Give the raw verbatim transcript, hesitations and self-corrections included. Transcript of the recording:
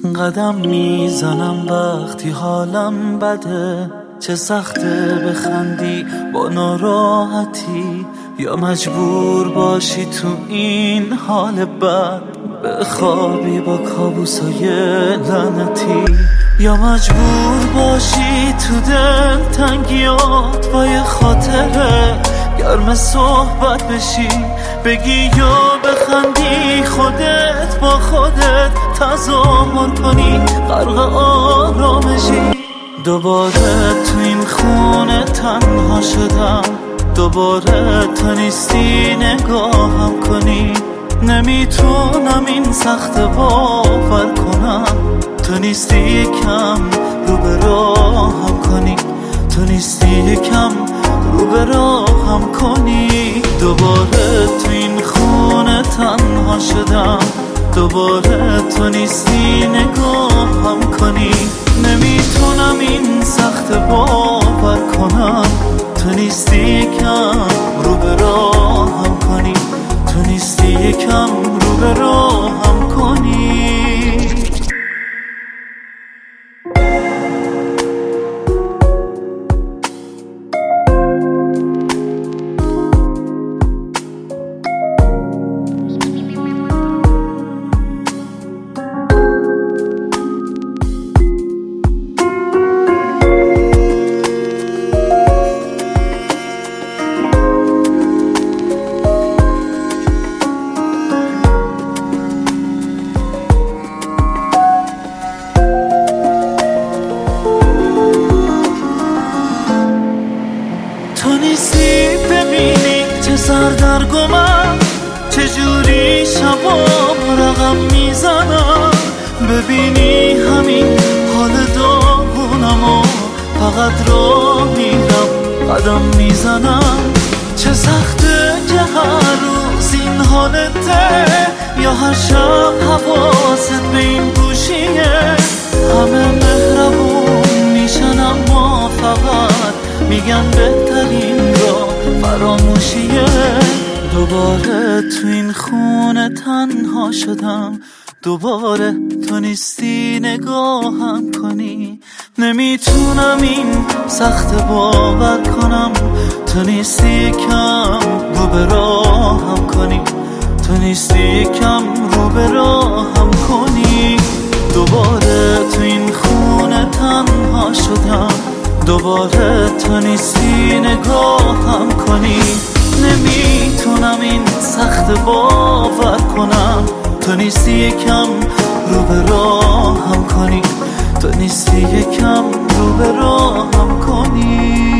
قدم میزنم وقتی حالم بده، چه سخته بخندی با ناراحتی، یا مجبور باشی تو این حال بد بخوابی با کابوسای لعنتی، یا مجبور باشی تو دل تنگیات با یه خاطره گرم صحبت بشی، بگی یا بخندی خودت با خودت تظاهر کنی غرق آرامشی. دوباره تو این خونه تنها شدم، دوباره تو نیستی نگاهم کنی، نمیتونم این سخت باور کنم، تو نیستی یکم رو به راهم کنی، تو نیستی یکم رو به راهم کنی. دوباره تو این خونه تنها شدم، دوباره تو نیستی نگاهم کنی، نمیتونم این سخت باور کنم، تو نیستی یکم رو به راهم کنی، تو نیستی یکم رو به راهم کنی. تو نیستی ببینی چه سردرگمم، چجوری شبام رقم میزنم، ببینی همین حال داغونم و فقط را میرم قدم میزنم. چه سخته که هر روز این حالته، یا هر شب حواست به این گوشیه، همه مهربون میشن اما فقط میگن بهترین را فراموشیه. دوباره تو این خونه تنها شدم، دوباره تو نیستی نگاهم کنی، نمیتونم این سخت باور کنم، تو نیستی کم رو به راهم کنی، تو نیستی کم رو به راهم کنی. دوباره تو این خونه تنها شدم، دوباره تو نیستی نگاهم کنی، نمیتونم این سخت باور کنم، تو نیستی یکم رو به راهم کنی، تو نیستی یکم رو به راهم کنی.